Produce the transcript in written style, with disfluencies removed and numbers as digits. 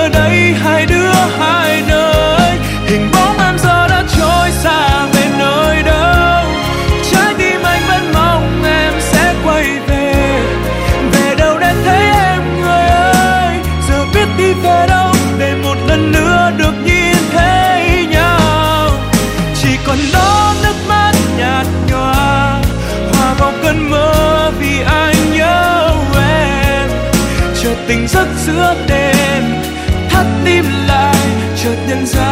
giờ đây hai đứa hai nơi. Hình bóng em giờ đã trôi xa về nơi đâu, trái tim anh vẫn mong em sẽ quay về. Về đâu để thấy em người ơi, giờ biết đi về đâu để một lần nữa được nhìn thấy nhau. Chỉ còn đó nước mắt nhạt nhòa hòa vào cơn mơ vì anh nhớ em. Chợt tỉnh giấc giữa đêm thắt tim lại, chợt nhận ra